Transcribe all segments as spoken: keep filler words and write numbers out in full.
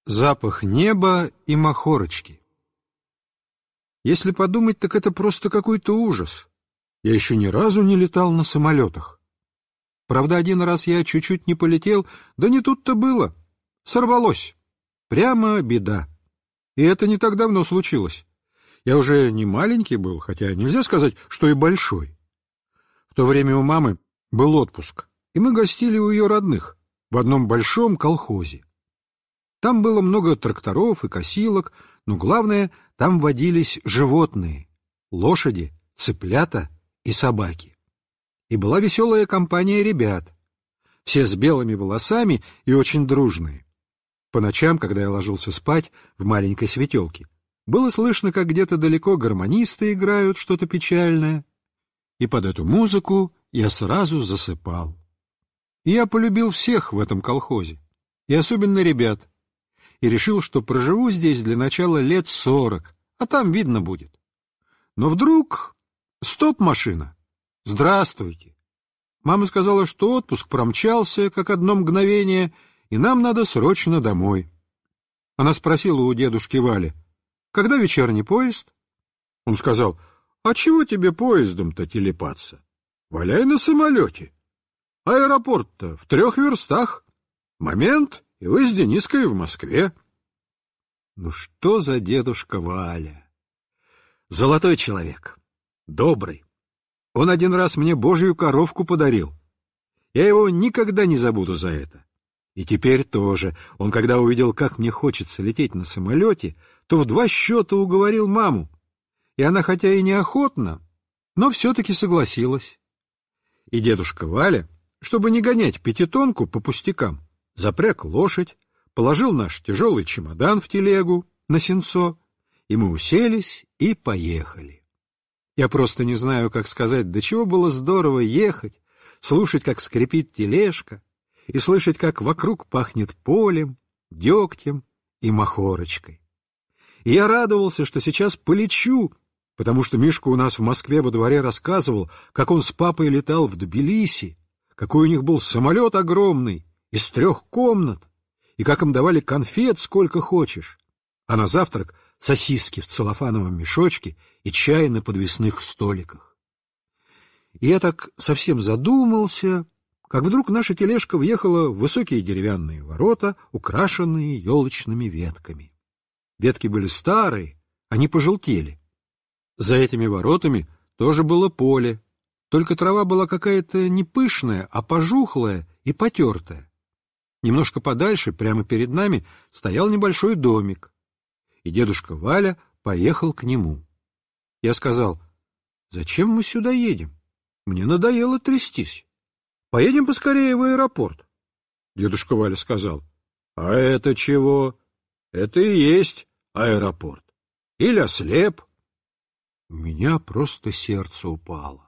Запах неба и махорочки. Если подумать, так это просто какой-то ужас. Я еще ни разу не летал на самолетах. Правда, один раз я чуть-чуть не полетел, да не тут-то было. Сорвалось. Прямо беда. И это не так давно случилось. Я уже не маленький был, хотя нельзя сказать, что и большой. В то время у мамы был отпуск, и мы гостили у ее родных в одном большом колхозе. Там было много тракторов и косилок, но главное, там водились животные — лошади, цыплята и собаки. И была веселая компания ребят, все с белыми волосами и очень дружные. По ночам, когда я ложился спать в маленькой светелке, было слышно, как где-то далеко гармонисты играют что-то печальное, и под эту музыку я сразу засыпал. И я полюбил всех в этом колхозе, и особенно ребят, и решил, что проживу здесь для начала лет сорок, а там видно будет. Но вдруг... Стоп-машина! Здравствуйте! Мама сказала, что отпуск промчался, как одно мгновение, и нам надо срочно домой. Она спросила у дедушки Вали: «Когда вечерний поезд?» Он сказал: «А чего тебе поездом-то телепаться? Валяй на самолете. Аэропорт-то в трех верстах. Момент, и вы с Дениской в Москве». Ну что за дедушка Валя? Золотой человек, добрый. Он один раз мне божью коровку подарил. Я его никогда не забуду за это. И теперь тоже. Он, когда увидел, как мне хочется лететь на самолете, то в два счета уговорил маму. И она, хотя и неохотно, но все-таки согласилась. И дедушка Валя, чтобы не гонять пятитонку по пустякам, запряг лошадь, положил наш тяжелый чемодан в телегу на сенцо, и мы уселись и поехали. Я просто не знаю, как сказать, до чего было здорово ехать, слушать, как скрипит тележка, и слышать, как вокруг пахнет полем, дегтем и махорочкой. И я радовался, что сейчас полечу, потому что Мишка у нас в Москве во дворе рассказывал, как он с папой летал в Тбилиси, какой у них был самолет огромный, из трех комнат, и как им давали конфет сколько хочешь, а на завтрак сосиски в целлофановом мешочке и чай на подвесных столиках. И я так совсем задумался, как вдруг наша тележка въехала в высокие деревянные ворота, украшенные елочными ветками. Ветки были старые, они пожелтели. За этими воротами тоже было поле, только трава была какая-то не пышная, а пожухлая и потертая. Немножко подальше, прямо перед нами, стоял небольшой домик, и дедушка Валя поехал к нему. Я сказал: «Зачем мы сюда едем? Мне надоело трястись. Поедем поскорее в аэропорт». Дедушка Валя сказал: «А это чего? Это и есть аэропорт. Или ослеп». У меня просто сердце упало.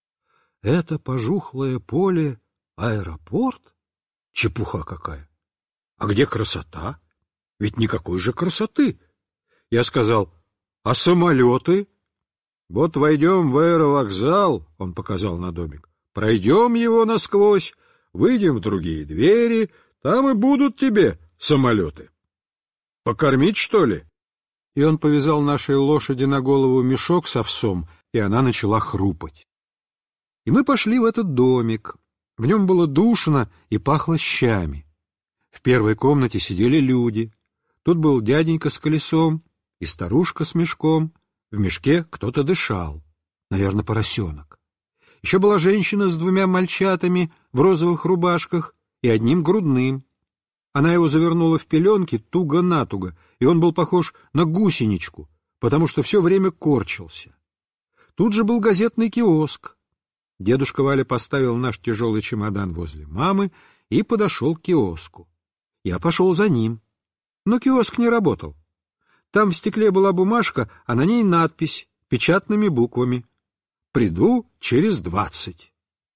Это пожухлое поле — аэропорт? Чепуха какая! А где красота? Ведь никакой же красоты. Я сказал: «А самолеты?» «Вот войдем в аэровокзал», — он показал на домик, «пройдем его насквозь, выйдем в другие двери, там и будут тебе самолеты. Покормить, что ли?» И он повязал нашей лошади на голову мешок с овсом, и она начала хрупать. И мы пошли в этот домик. В нем было душно и пахло щами. В первой комнате сидели люди. Тут был дяденька с колесом и старушка с мешком. В мешке кто-то дышал, наверное, поросенок. Еще была женщина с двумя мальчатами в розовых рубашках и одним грудным. Она его завернула в пеленки туго-натуго, и он был похож на гусеничку, потому что все время корчился. Тут же был газетный киоск. Дедушка Валя поставил наш тяжелый чемодан возле мамы и подошел к киоску. Я пошел за ним, но киоск не работал. Там в стекле была бумажка, а на ней надпись печатными буквами: «Приду через двадцать».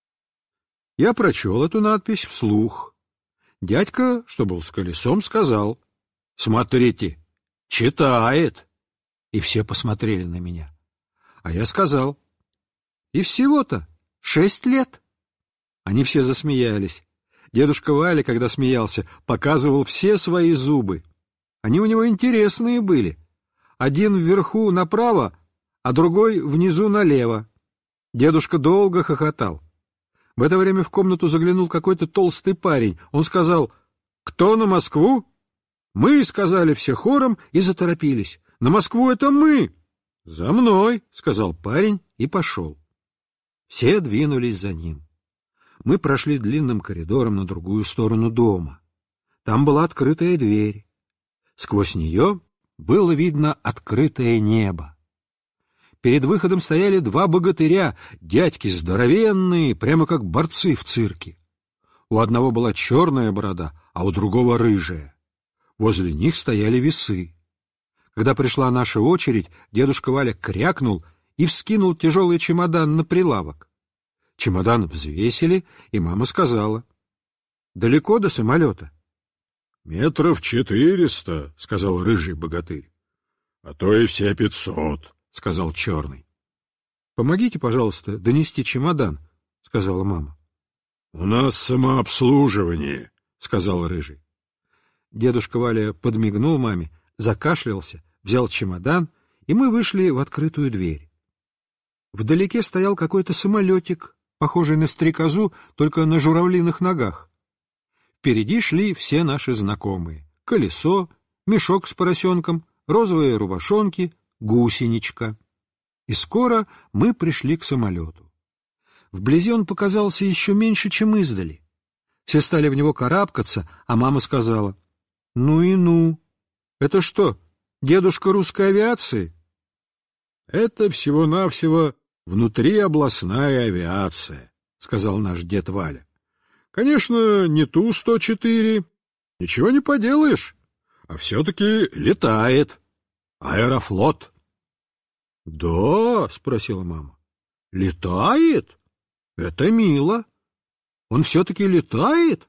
Я прочел эту надпись вслух. Дядька, что был с колесом, сказал: «Смотрите, читает». И все посмотрели на меня. А я сказал: «И всего-то шесть лет». Они все засмеялись. Дедушка Валя, когда смеялся, показывал все свои зубы. Они у него интересные были. Один вверху направо, а другой внизу налево. Дедушка долго хохотал. В это время в комнату заглянул какой-то толстый парень. Он сказал: «Кто на Москву?» «Мы», — сказали все хором и заторопились. «На Москву это мы!» «За мной», — сказал парень и пошел. Все двинулись за ним. Мы прошли длинным коридором на другую сторону дома. Там была открытая дверь. Сквозь нее было видно открытое небо. Перед выходом стояли два богатыря, дядьки здоровенные, прямо как борцы в цирке. У одного была черная борода, а у другого рыжая. Возле них стояли весы. Когда пришла наша очередь, дедушка Валя крякнул и вскинул тяжелый чемодан на прилавок. Чемодан взвесили, и мама сказала: «Далеко до самолета?» «Метров четыреста», — сказал рыжий богатырь. «А то и все пятьсот», — сказал черный. «Помогите, пожалуйста, донести чемодан», — сказала мама. «У нас самообслуживание», — сказал рыжий. Дедушка Валя подмигнул маме, закашлялся, взял чемодан, и мы вышли в открытую дверь. Вдалеке стоял какой-то самолетик, похожий на стрекозу, только на журавлиных ногах. Впереди шли все наши знакомые: колесо, мешок с поросенком, розовые рубашонки, гусеничка. И скоро мы пришли к самолету. Вблизи он показался еще меньше, чем издали. Все стали в него карабкаться, а мама сказала: «Ну и ну! Это что, дедушка русской авиации?» «Это всего-навсего внутриобластная авиация», — сказал наш дед Валя. «Конечно, не Ту сто четыре, ничего не поделаешь, а все-таки летает. Аэрофлот». «Да?» — спросила мама. «Летает? Это мило. Он все-таки летает?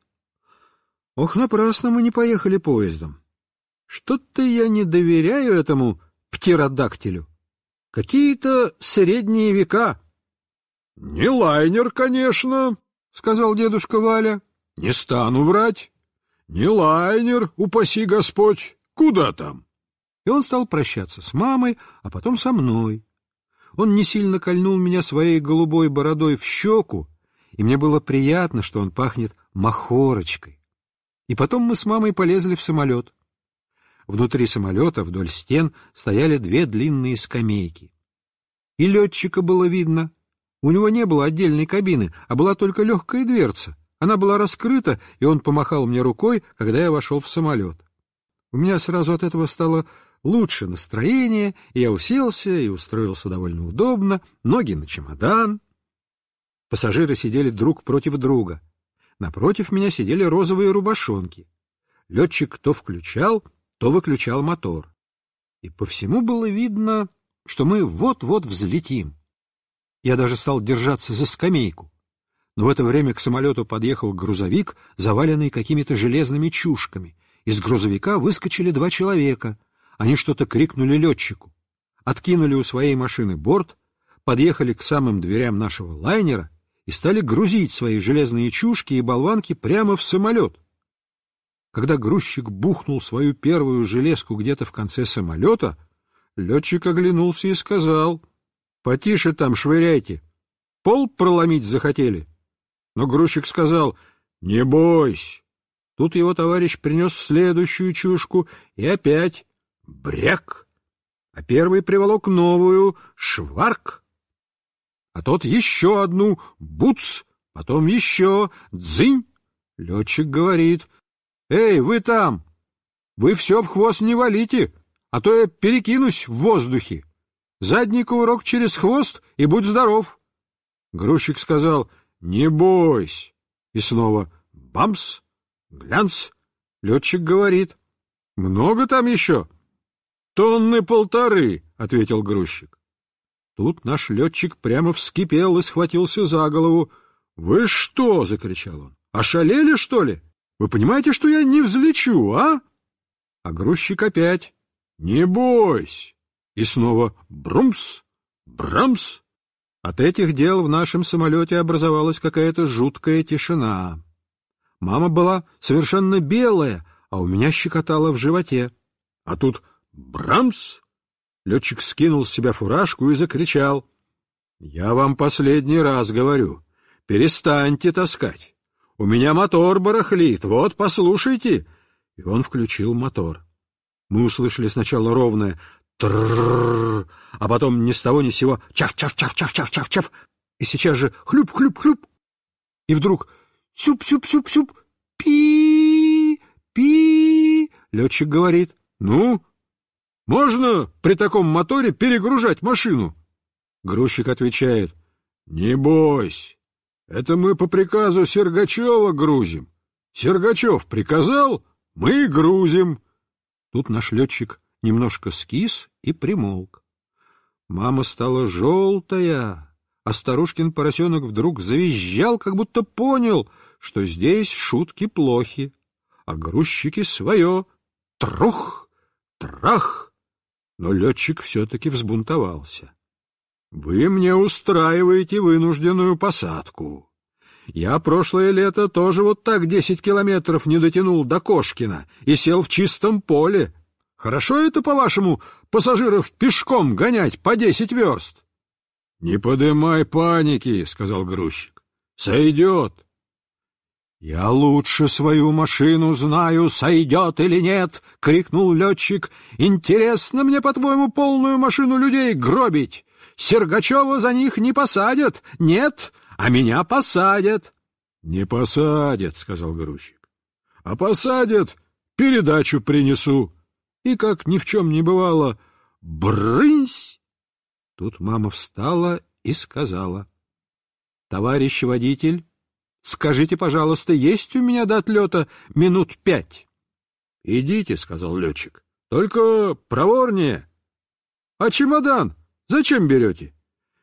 Ох, напрасно мы не поехали поездом. Что-то я не доверяю этому птеродактилю. Какие-то средние века». «Не лайнер, конечно», — сказал дедушка Валя. «Не стану врать. Не лайнер, упаси Господь. Куда там?» И он стал прощаться с мамой, а потом со мной. Он не сильно кольнул меня своей голубой бородой в щеку, и мне было приятно, что он пахнет махорочкой. И потом мы с мамой полезли в самолет. Внутри самолета вдоль стен стояли две длинные скамейки. И летчика было видно. У него не было отдельной кабины, а была только легкая дверца. Она была раскрыта, и он помахал мне рукой, когда я вошел в самолет. У меня сразу от этого стало лучше настроение, и я уселся и устроился довольно удобно, ноги на чемодан. Пассажиры сидели друг против друга. Напротив меня сидели розовые рубашонки. Летчик то включал, то выключал мотор. И по всему было видно, что мы вот-вот взлетим. Я даже стал держаться за скамейку. Но в это время к самолету подъехал грузовик, заваленный какими-то железными чушками. Из грузовика выскочили два человека. Они что-то крикнули летчику. Откинули у своей машины борт, подъехали к самым дверям нашего лайнера и стали грузить свои железные чушки и болванки прямо в самолет. Когда грузчик бухнул свою первую железку где-то в конце самолета, летчик оглянулся и сказал: «Потише там швыряйте. Пол проломить захотели?» Но грузчик сказал: «Не бойся». Тут его товарищ принес следующую чушку, и опять бряк, а первый приволок новую шварк, а тот еще одну буц, потом еще дзынь. Летчик говорит: «Эй, вы там! Вы все в хвост не валите, а то я перекинусь в воздухе. Задний кувырок через хвост и будь здоров». Грузчик сказал: «Не бойся». И снова бамс, глянц. Летчик говорит: «Много там еще?» «Тонны полторы», — ответил грузчик. Тут наш летчик прямо вскипел и схватился за голову. «Вы что?» — закричал он. «Ошалели, что ли? Вы понимаете, что я не взлечу, а?» А грузчик опять: «Не бойся». И снова брумс, брамс. От этих дел в нашем самолете образовалась какая-то жуткая тишина. Мама была совершенно белая, а у меня щекотало в животе. А тут брамс! Летчик скинул с себя фуражку и закричал: «Я вам последний раз говорю, перестаньте таскать. У меня мотор барахлит, вот, послушайте». И он включил мотор. Мы услышали сначала ровное «трррррр», а потом ни с того ни с сего «чав-чав-чав-чав-чав-чав-чав», и сейчас же «хлюп-хлюп-хлюп». И вдруг «сюп-сюп-сюп-сюп», «пи-пи». Летчик говорит: «Ну, можно при таком моторе перегружать машину?» Грузчик отвечает: «Не бойся, это мы по приказу Сергачева грузим. Сергачев приказал, мы и грузим». Тут наш летчик немножко скис и примолк. Мама стала желтая, а старушкин поросенок вдруг завизжал, как будто понял, что здесь шутки плохи, а грузчики свое. Трух, трах! Но летчик все-таки взбунтовался. «Вы мне устраиваете вынужденную посадку. Я прошлое лето тоже вот так десять километров не дотянул до Кошкина и сел в чистом поле. Хорошо это, по-вашему, пассажиров пешком гонять по десять верст?» «Не подымай паники», — сказал грузчик. «Сойдет». «Я лучше свою машину знаю, сойдет или нет», — крикнул летчик. «Интересно мне, по-твоему, полную машину людей гробить? Сергачева за них не посадят, нет, а меня посадят». «Не посадят», — сказал грузчик. «А посадят, передачу принесу». И, как ни в чем не бывало, брынсь! Тут мама встала и сказала: «Товарищ водитель, скажите, пожалуйста, есть у меня до отлета минут пять?» «Идите», — сказал летчик, — «только проворнее». «А чемодан зачем берете?»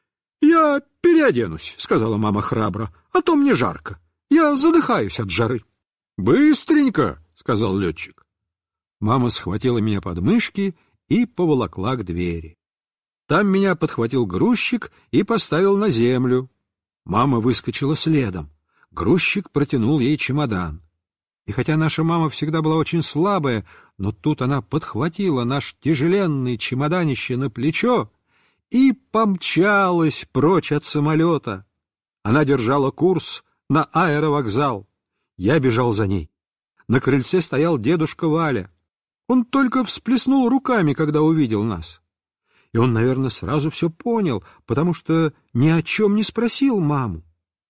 «Я переоденусь», — сказала мама храбро, — «а то мне жарко. Я задыхаюсь от жары». «Быстренько», — сказал летчик. Мама схватила меня под мышки и поволокла к двери. Там меня подхватил грузчик и поставил на землю. Мама выскочила следом. Грузчик протянул ей чемодан. И хотя наша мама всегда была очень слабая, но тут она подхватила наш тяжеленный чемоданище на плечо и помчалась прочь от самолета. Она держала курс на аэровокзал. Я бежал за ней. На крыльце стоял дедушка Валя. Он только всплеснул руками, когда увидел нас. И он, наверное, сразу все понял, потому что ни о чем не спросил маму.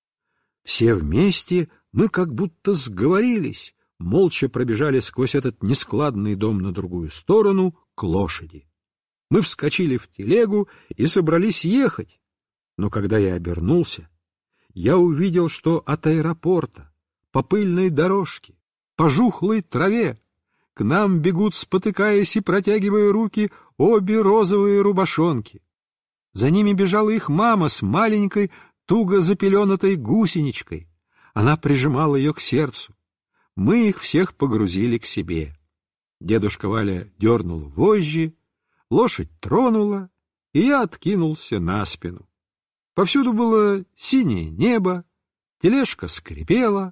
Все вместе мы как будто сговорились, молча пробежали сквозь этот нескладный дом на другую сторону к лошади. Мы вскочили в телегу и собрались ехать. Но когда я обернулся, я увидел, что от аэропорта, по пыльной дорожке, по жухлой траве к нам бегут, спотыкаясь и протягивая руки, обе розовые рубашонки. За ними бежала их мама с маленькой, туго запеленатой гусеничкой. Она прижимала ее к сердцу. Мы их всех погрузили к себе. Дедушка Валя дернул вожжи, лошадь тронула, и я откинулся на спину. Повсюду было синее небо, тележка скрипела,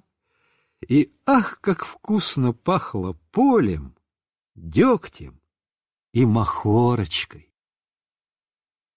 и ах, как вкусно пахло полем, дегтем и махорочкой!